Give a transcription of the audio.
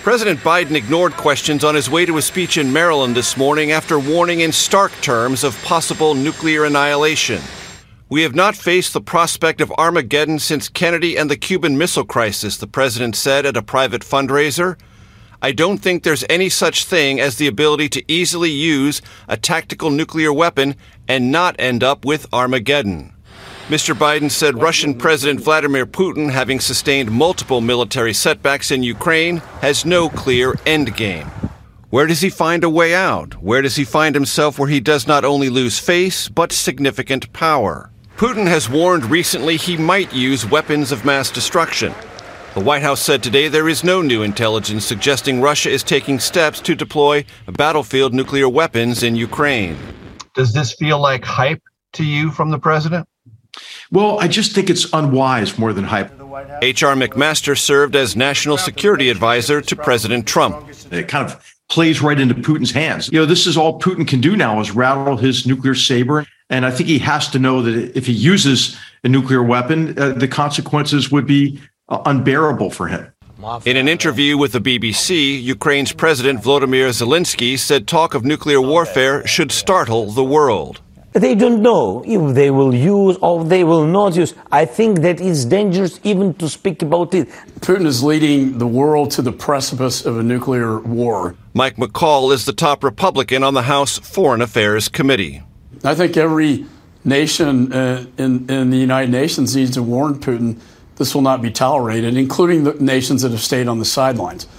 President Biden ignored questions on his way to a speech in Maryland this morning after warning in stark terms of possible nuclear annihilation. We have not faced the prospect of Armageddon since Kennedy and the Cuban Missile Crisis, the president said at a private fundraiser. I don't think there's any such thing as the ability to easily use a tactical nuclear weapon and not end up with Armageddon. Mr. Biden said Russian President Vladimir Putin, having sustained multiple military setbacks in Ukraine, has no clear endgame. Where does he find a way out? Where does he find himself where he does not only lose face, but significant power? Putin has warned recently he might use weapons of mass destruction. The White House said today there is no new intelligence suggesting Russia is taking steps to deploy battlefield nuclear weapons in Ukraine. Does this feel like hype to you from the president? Well, I just think it's unwise more than hype. H.R. McMaster served as National Security Advisor to President Trump. It kind of plays right into Putin's hands. This is all Putin can do now is rattle his nuclear saber. And I think he has to know that if he uses a nuclear weapon, the consequences would be unbearable for him. In an interview with the BBC, Ukraine's President Volodymyr Zelensky said talk of nuclear warfare should startle the world. They don't know if they will use or they will not use. I think that it's dangerous even to speak about it. Putin is leading the world to the precipice of a nuclear war. Mike McCall is the top Republican on the House Foreign Affairs Committee. I think every nation in the United Nations needs to warn Putin this will not be tolerated, including the nations that have stayed on the sidelines.